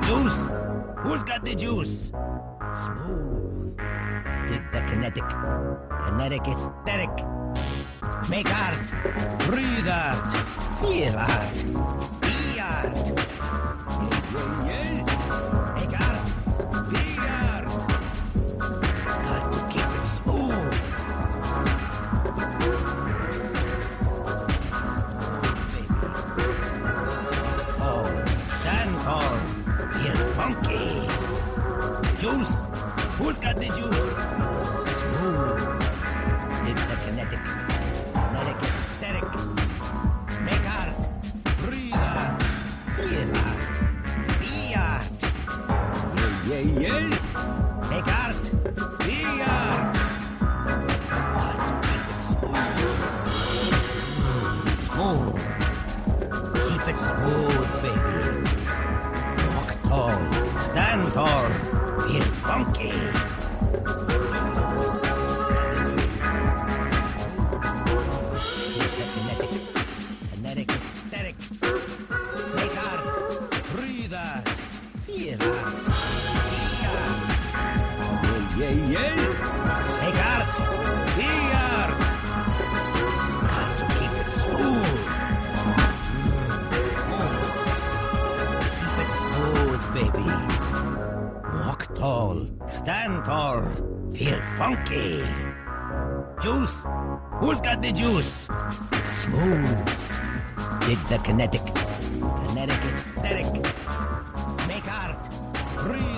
Juice. Who's got the juice? Smooth. Dig the kinetic. Kinetic aesthetic. Make art. Breathe art. Feel art. Be art. Yeah, yeah. Make art. Be art. Got to keep it smooth. Oh, stand tall. Feel funky. Juice. Who's got the juice? Smooth. Dig the kinetic. Kinetic aesthetic. Make art. Breathe art. Feel art. Be art. Yeah, yeah, yeah. Make art. Be art. Got to keep it smooth. Smooth. Keep it smooth, baby. Walk tall. Stand tall. Feel funky. Kinetic aesthetic. Make art. Breathe art. Feel art. Be art. Yeah, yeah, yeah. Make art. Be art. Got to keep it smooth. Keep it smooth, baby. Walk tall. Stand tall. Feel funky. Juice. Who's got the juice? Smooth. Dig the kinetic. Kinetic aesthetic. Make art. Breathe.